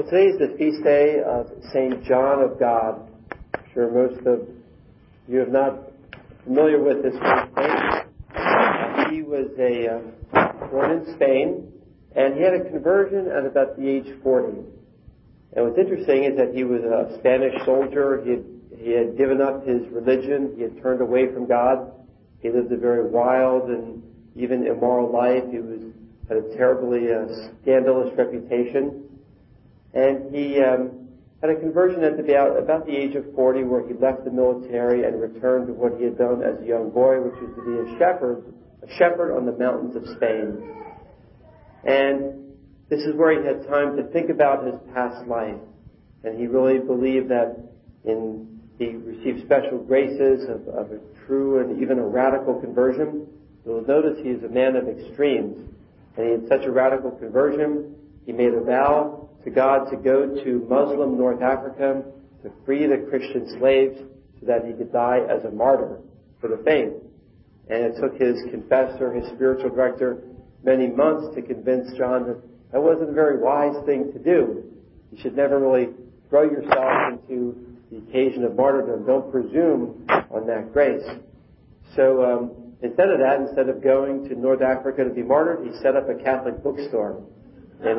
Today is the feast day of St. John of God. I'm sure most of you are not familiar with this feast day. He was born in Spain, and he had a conversion at about the age 40. And what's interesting is that he was a Spanish soldier. He had given up his religion. He had turned away from God. He lived a very wild and even immoral life. He had a terribly scandalous reputation. And he had a conversion at about the age of 40, where he left the military and returned to what he had done as a young boy, which was to be a shepherd on the mountains of Spain. And this is where he had time to think about his past life. And he really believed that he received special graces of a true and even a radical conversion. You'll notice he is a man of extremes. And he had such a radical conversion, he made a vow to God to go to Muslim North Africa to free the Christian slaves so that he could die as a martyr for the faith. And it took his confessor, his spiritual director, many months to convince John that wasn't a very wise thing to do. You should never really throw yourself into the occasion of martyrdom. Don't presume on that grace. So instead of going to North Africa to be martyred, he set up a Catholic bookstore. And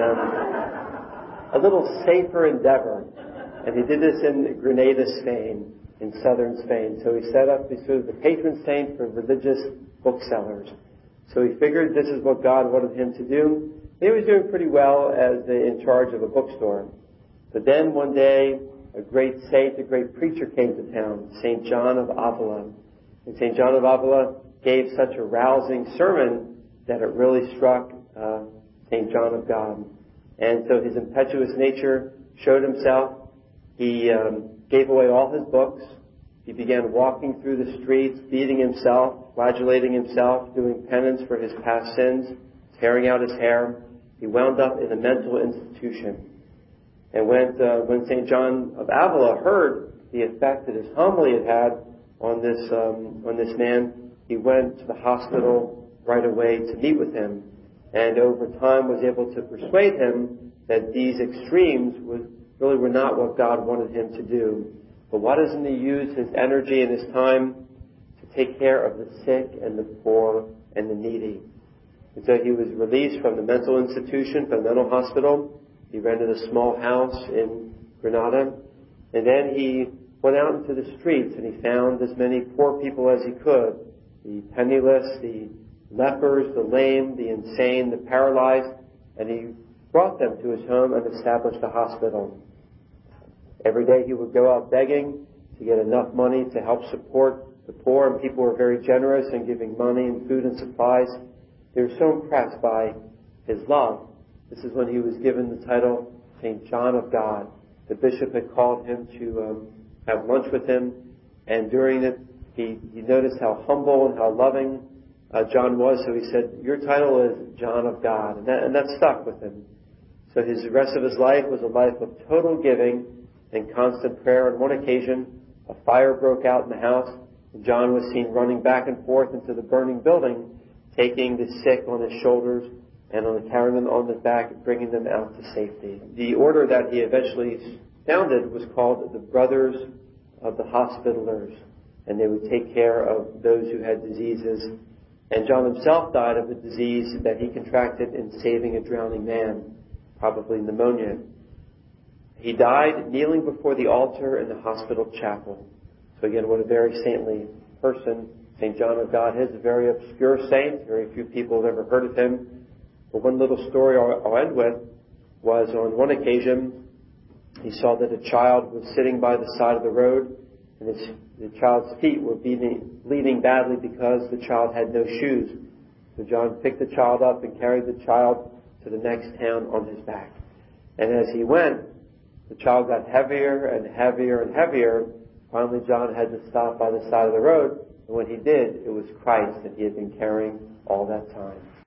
a little safer endeavor. And he did this in Granada, Spain, in southern Spain. So he set up sort of the patron saint for religious booksellers. So he figured this is what God wanted him to do. He was doing pretty well as in charge of a bookstore. But then one day, a great saint, a great preacher came to town, St. John of Avila. And St. John of Avila gave such a rousing sermon that it really struck St. John of God. And so his impetuous nature showed himself. He gave away all his books. He began walking through the streets, beating himself, flagellating himself, doing penance for his past sins, tearing out his hair. He wound up in a mental institution. And when St. John of Avila heard the effect that his homily had on this man, he went to the hospital right away to meet with him. And over time was able to persuade him that these extremes really were not what God wanted him to do. But why doesn't he use his energy and his time to take care of the sick and the poor and the needy? And so he was released from the mental institution, from the mental hospital. He rented a small house in Granada. And then he went out into the streets and he found as many poor people as he could. The penniless, the lepers, the lame, the insane, the paralyzed, and he brought them to his home and established a hospital. Every day he would go out begging to get enough money to help support the poor, and people were very generous in giving money and food and supplies. They were so impressed by his love. This is when he was given the title St. John of God. The bishop had called him to have lunch with him, and during it he noticed how humble and how loving John was, so he said, "Your title is John of God," and that stuck with him. So the rest of his life was a life of total giving and constant prayer. On one occasion, a fire broke out in the house, and John was seen running back and forth into the burning building, taking the sick on his shoulders and carrying them on his back and bringing them out to safety. The order that he eventually founded was called the Brothers of the Hospitallers, and they would take care of those who had diseases. And John himself died of a disease that he contracted in saving a drowning man, probably pneumonia. He died kneeling before the altar in the hospital chapel. So again, what a very saintly person St. John of God is. A very obscure saint. Very few people have ever heard of him. But one little story I'll end with was on one occasion he saw that a child was sitting by the side of the road, and the child's feet were bleeding badly because the child had no shoes. So John picked the child up and carried the child to the next town on his back. And as he went, the child got heavier and heavier and heavier. Finally, John had to stop by the side of the road. And when he did, it was Christ that he had been carrying all that time.